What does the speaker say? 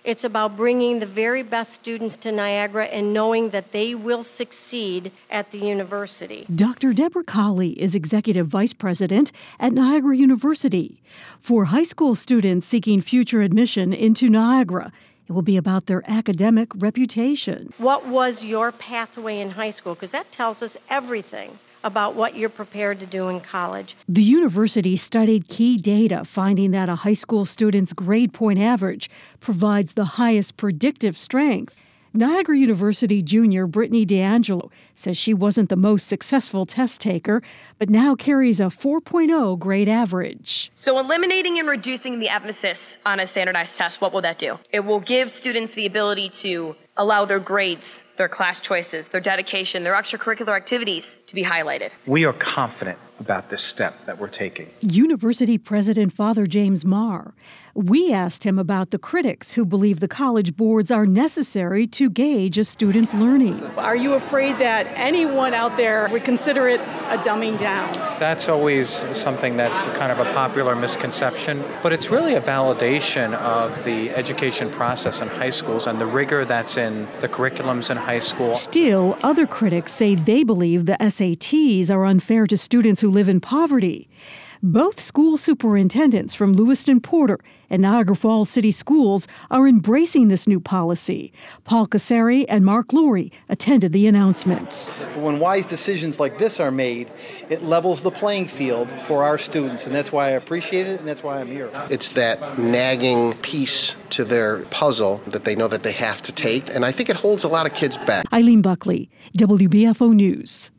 It's about bringing the very best students to Niagara and knowing that they will succeed at the university. Dr. Deborah Colley is Executive Vice President at Niagara University. For high school students seeking future admission into Niagara, it will be about their academic reputation. What was your pathway in high school? Because that tells us everything about what you're prepared to do in college. The university studied key data, finding that a high school student's grade point average provides the highest predictive strength. Niagara University junior Brittany D'Angelo says she wasn't the most successful test taker, but now carries a 4.0 grade average. So eliminating and reducing the emphasis on a standardized test, what will that do? It will give students the ability to allow their grades, their class choices, their dedication, their extracurricular activities to be highlighted. We are confident about this step that we're taking. University President Father James Marr. We asked him about the critics who believe the college boards are necessary to gauge a student's learning. Are you afraid that anyone out there would consider it a dumbing down? That's always something that's kind of a popular misconception, but it's really a validation of the education process in high schools and the rigor that's in the curriculums in high school. Still, other critics say they believe the SATs are unfair to students who live in poverty. Both school superintendents from Lewiston Porter and Niagara Falls City Schools are embracing this new policy. Paul Casari and Mark Lurie attended the announcements. But when wise decisions like this are made, it levels the playing field for our students, and that's why I appreciate it, and that's why I'm here. It's that nagging piece to their puzzle that they know that they have to take, and I think it holds a lot of kids back. Eileen Buckley, WBFO News.